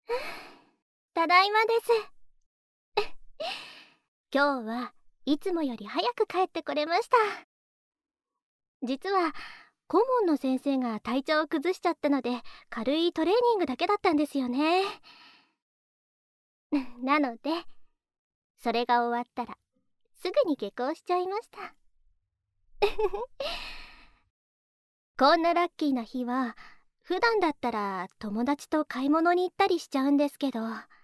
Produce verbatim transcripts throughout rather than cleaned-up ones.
ただいまです。今日はいつもより早く帰ってこれました。実は顧問の先生が体調を崩しちゃったので、軽いトレーニングだけだったんですよね。なのでそれが終わったらすぐに下校しちゃいました。こんなラッキーな日は普段だったら友達と買い物に行ったりしちゃうんですけど、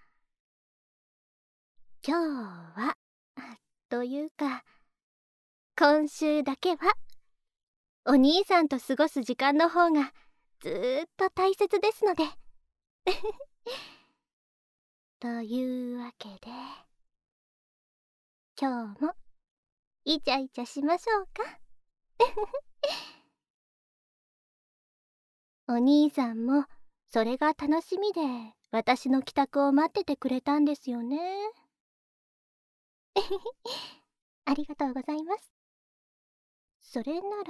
今日はというか今週だけはお兄さんと過ごす時間の方がずーっと大切ですので。というわけで今日もイチャイチャしましょうか。お兄さんもそれが楽しみで私の帰宅を待っててくれたんですよね。ありがとうございます。それなら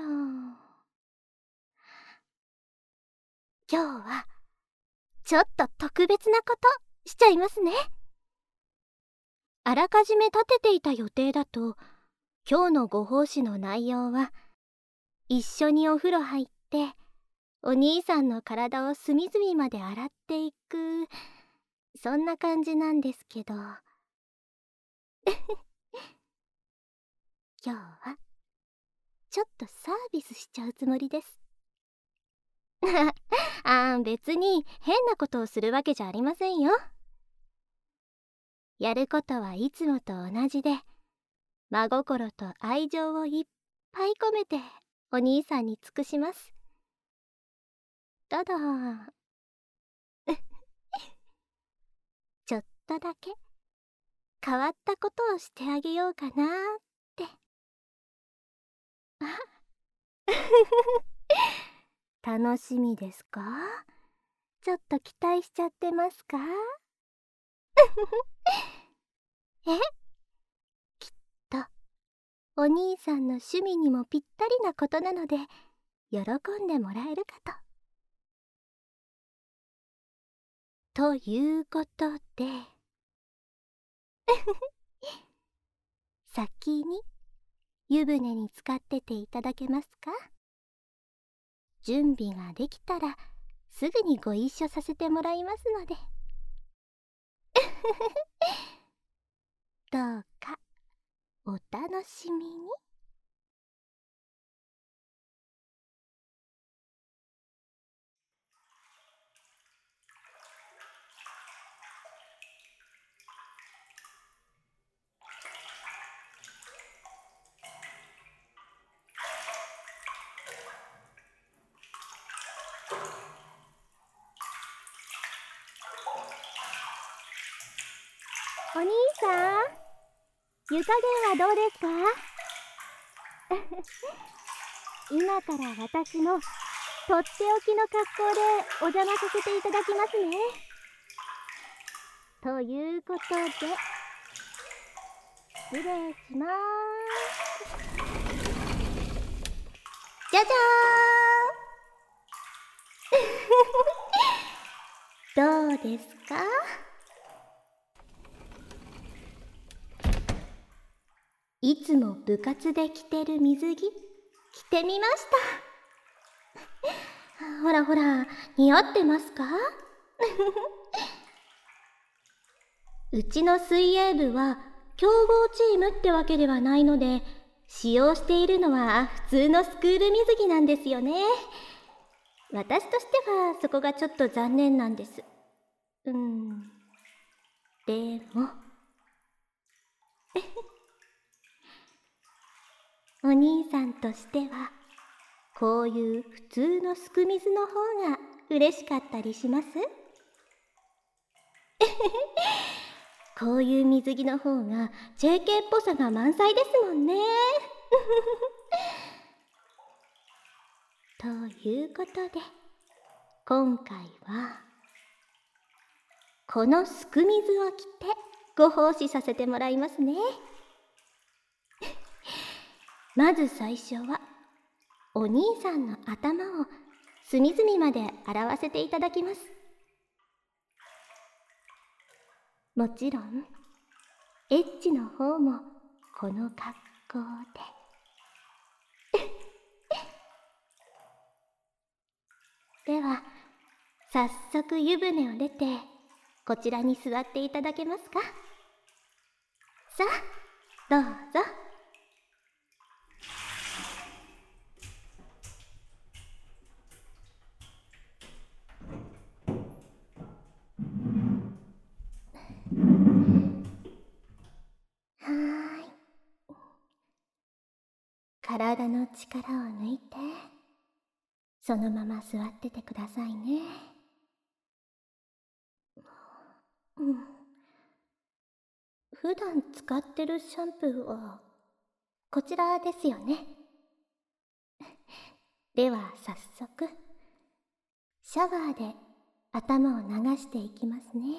今日はちょっと特別なことしちゃいますね。あらかじめ立てていた予定だと、今日のご奉仕の内容は一緒にお風呂入ってお兄さんの体を隅々まで洗っていく、そんな感じなんですけど今日はちょっとサービスしちゃうつもりです。あー、別に変なことをするわけじゃありませんよ。やることはいつもと同じで、真心と愛情をいっぱい込めてお兄さんに尽くします。ただちょっとだけ変わったことをしてあげようかなーって。楽しみですか？ちょっと期待しちゃってますか？え？きっとお兄さんの趣味にもぴったりなことなので喜んでもらえるかと。ということで先に湯船に浸かってていただけますか？準備ができたらすぐにご一緒させてもらいますのでどうかお楽しみに。お兄さん、湯加減はどうですか？今から私のとっておきの格好でお邪魔させていただきますね。ということで失礼しまーす。じゃじゃーん。どうですか？いつも部活で着てる水着着てみました。ほらほら、似合ってますか？うちの水泳部は強豪チームってわけではないので、使用しているのは普通のスクール水着なんですよね。私としてはそこがちょっと残念なんです。うんでもお兄さんとしてはこういう普通のすく水の方が嬉しかったりします？こういう水着の方が ジェーケー っぽさが満載ですもんね。ということで今回はこのすく水を着てご奉仕させてもらいますね。まず最初はお兄さんの頭を隅々まで洗わせていただきます。 もちろんエッチの方もこの格好ででは早速湯船を出てこちらに座っていただけますか。さあどうぞ。はーい。体の力を抜いてそのまま座っててくださいね。うん。普段使ってるシャンプーはこちらですよね。では早速シャワーで頭を流していきますね。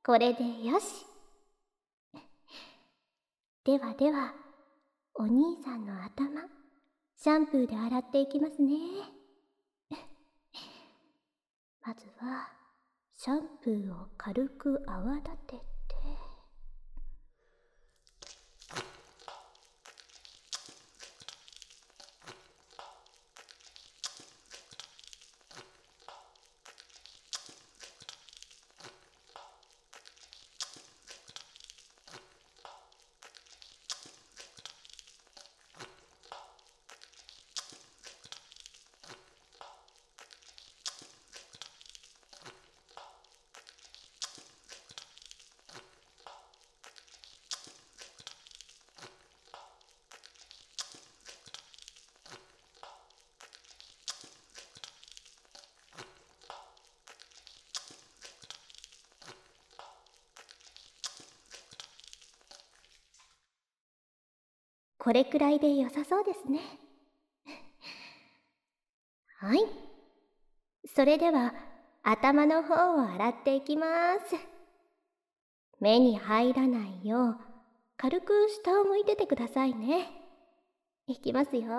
これでよし。ではでは、お兄さんの頭、シャンプーで洗っていきますね。まずは、シャンプーを軽く泡立てて、これくらいで良さそうですね。はい。それでは、頭の方を洗っていきます。目に入らないよう、軽く下を向いててくださいね。いきますよ。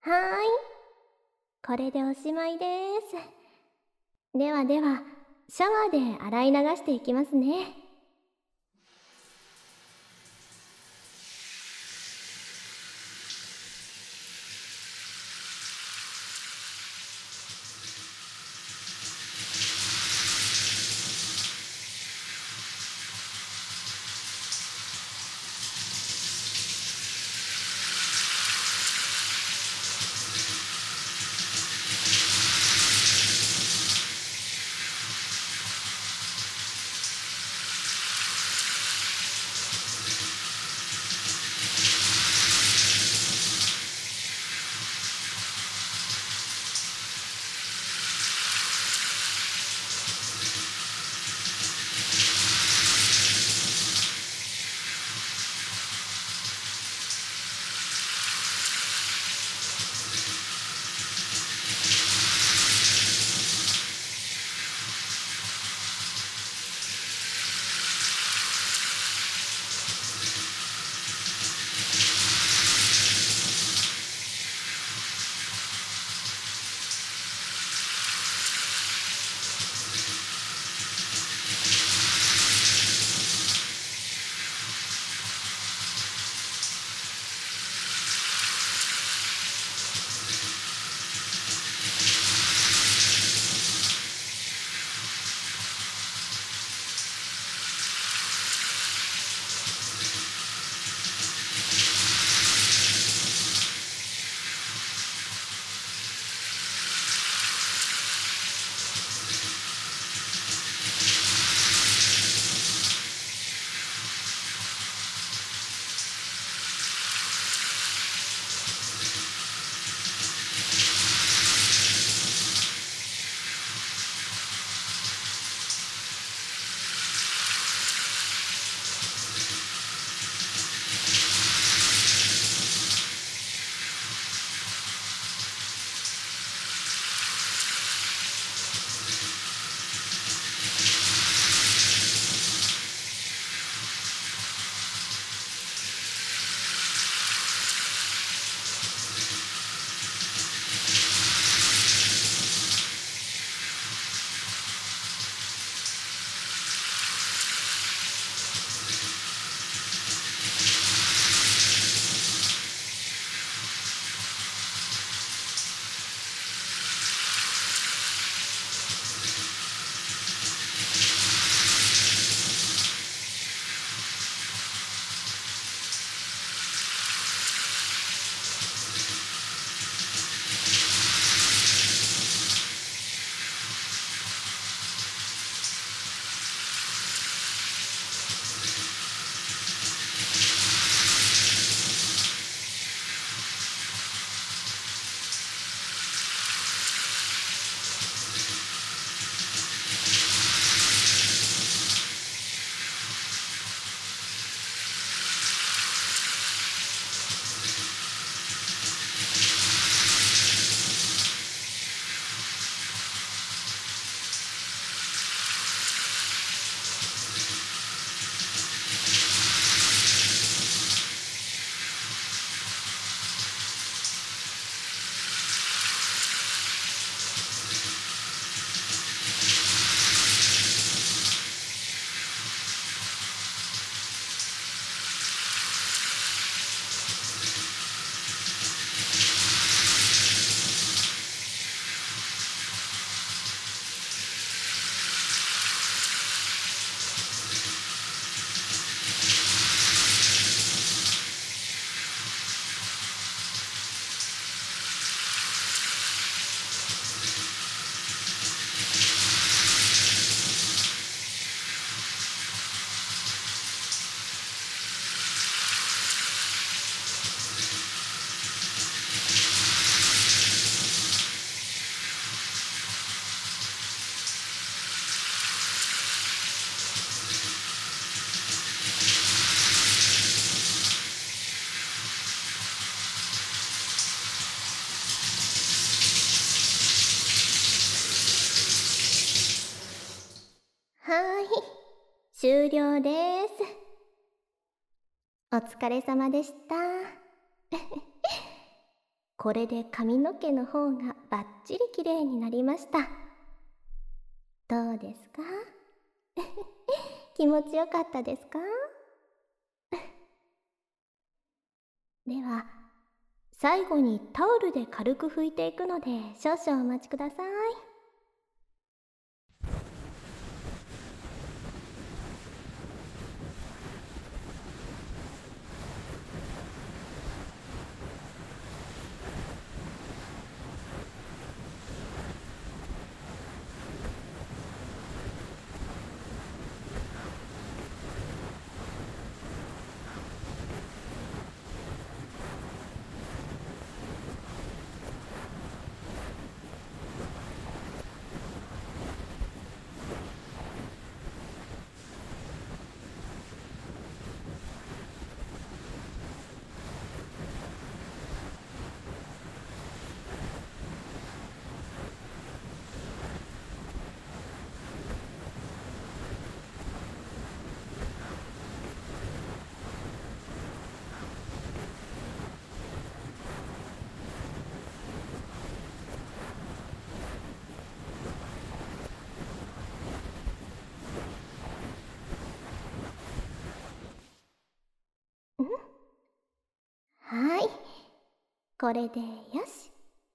はーい、これでおしまいです。ではでは、シャワーで洗い流していきますね。はーい、終了です。お疲れ様でした。 これで髪の毛の方がバッチリきれいになりました。どうですか？気持ちよかったですか？では、最後にタオルで軽く拭いていくので少々お待ちください。はい、これでよし。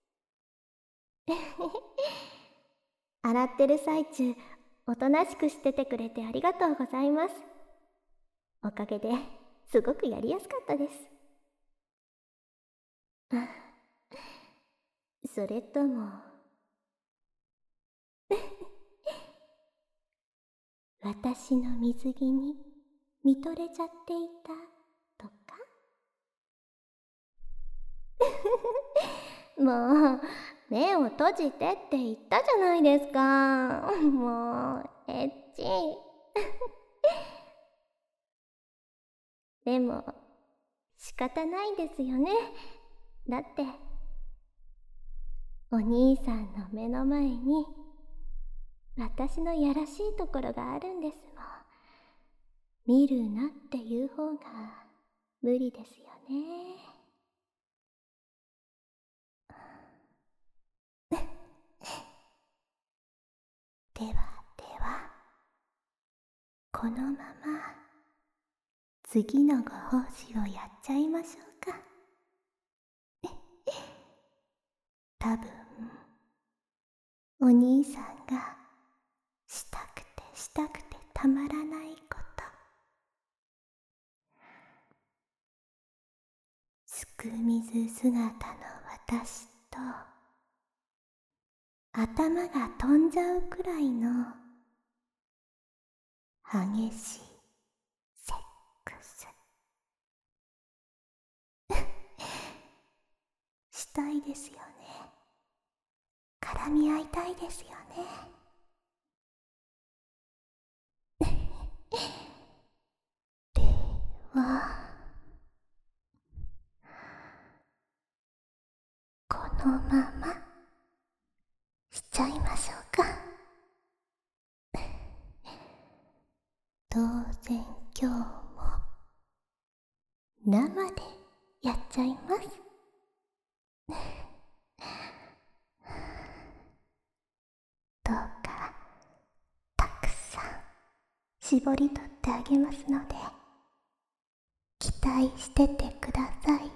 洗ってる最中、おとなしくしててくれてありがとうございます。おかげですごくやりやすかったです。それとも私の水着に見とれちゃっていたとか？もう目を閉じてって言ったじゃないですか。もうエッチ。でも仕方ないですよね。だってお兄さんの目の前に私のやらしいところがあるんですもん。見るなっていう方が無理ですよね。ではでは、このまま次のご奉仕をやっちゃいましょうか。多分お兄さんがしたくてしたくてたまらないこと、すく水姿の私と頭が飛んじゃうくらいの激しいセックスしたいですよね。絡み合いたいですよね。ではこのまましちゃいましょうか。当然今日も生でやっちゃいます。どうかたくさん絞り取ってあげますので期待しててください。